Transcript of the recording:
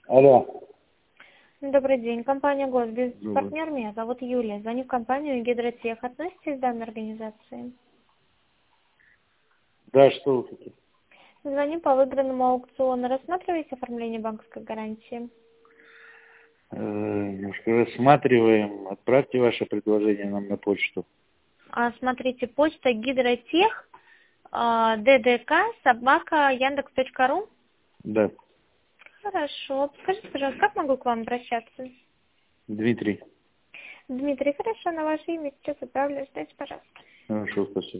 Алло. Добрый день. Компания «Госбиз». Добрый. Партнер меня зовут Юлия. Звоню в компанию «Гидротех». Относитесь к данной организации? Да, что вы хотите? Звоню по выигранному аукциону. Рассматриваете оформление банковской гарантии? Немножко рассматриваем. Отправьте ваше предложение нам на почту. Смотрите, почта «Гидротех», ddk@yandex.ru. Да. Хорошо. Скажите, пожалуйста, как могу к вам обращаться? Дмитрий. Дмитрий, хорошо, на ваше имя сейчас отправлю. Ждите, пожалуйста. Хорошо, спасибо.